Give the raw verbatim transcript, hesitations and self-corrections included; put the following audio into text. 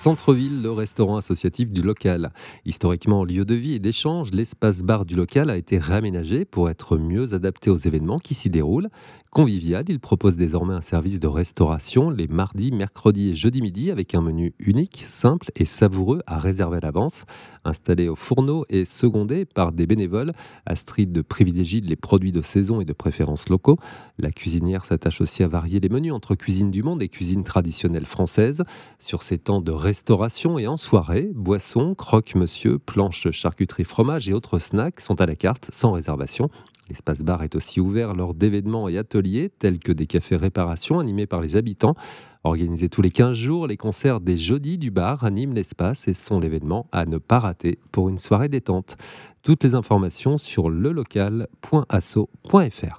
centre-ville, le restaurant associatif du local. Historiquement lieu de vie et d'échange, l'espace bar du local a été réaménagé pour être mieux adapté aux événements qui s'y déroulent. Convivial, il propose désormais un service de restauration les mardis, mercredis et jeudi midi avec un menu unique, simple et savoureux à réserver à l'avance. Installé au fourneau et secondé par des bénévoles, Astrid privilégie les produits de saison et de préférence locaux. La cuisinière s'attache aussi à varier les menus entre cuisine du monde et cuisine traditionnelle française. Sur ces temps de restauration et en soirée, boissons, croque-monsieur, planches, charcuterie, fromage et autres snacks sont à la carte sans réservation. L'espace bar est aussi ouvert lors d'événements et ateliers tels que des cafés réparation animés par les habitants. Organisés tous les quinze jours, les concerts des jeudis du bar animent l'espace et sont l'événement à ne pas rater pour une soirée détente. Toutes les informations sur lelocal point asso point fr.